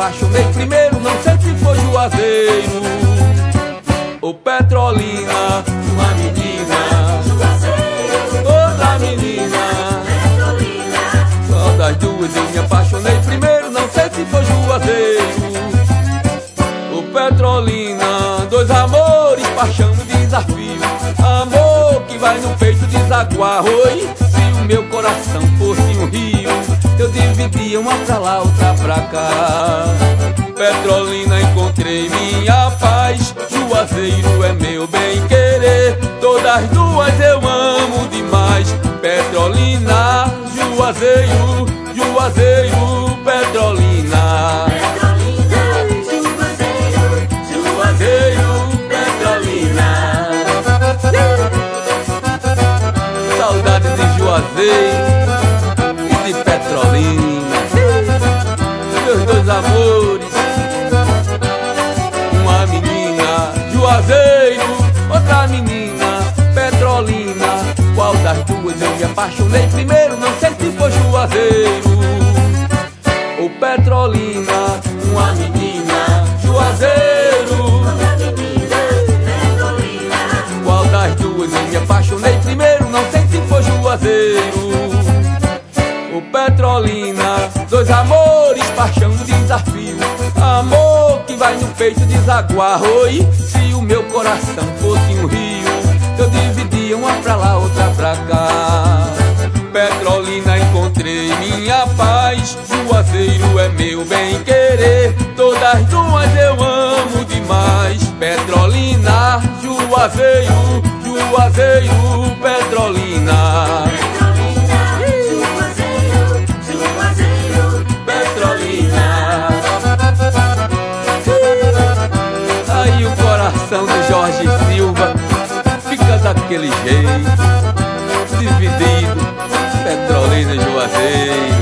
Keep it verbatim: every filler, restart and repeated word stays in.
apaixonei primeiro, não sei se foi Juazeiro ou Petrolina. Uma menina, Juazeiro, outra menina, Petrolina. qual das duas eu me apaixonei primeiro, não sei se foi Juazeiro ou Petrolina. Dois amores, paixão e desafio, amor que vai no peito desaguar. Oi, se o meu coração fosse um rio, eu dividia uma pra lá, outra pra cá. Petrolina, encontrei minha paz, Juazeiro é meu bem-querer, todas duas eu amo demais. Petrolina, Juazeiro, Juazeiro, Petrolina. Petrolina, Juazeiro, Juazeiro, Petrolina. Saudade de Juazeiro e de Petrolina, meus dois amores. Uma menina, Juazeiro, outra menina, Petrolina. Qual das duas eu me apaixonei primeiro, não sei se foi Juazeiro ou Petrolina. Uma menina, Juazeiro, outra menina, Petrolina. qual das duas eu me apaixonei primeiro, não sei se foi Juazeiro ou Petrolina. Dois amores, paixão e desafio, amor que vai no peito desaguar. Oi, se o meu coração fosse um rio, eu dividia uma pra lá, outra pra cá. Petrolina, encontrei minha paz, Juazeiro é meu bem-querer, todas duas eu amo demais. Petrolina, Juazeiro, Juazeiro, Petrolina. Juazeiro, Juazeiro, Petrolina. Aí o coração do Jorge Silva fica daquele jeito, dividido. Petrolina, Juazeiro.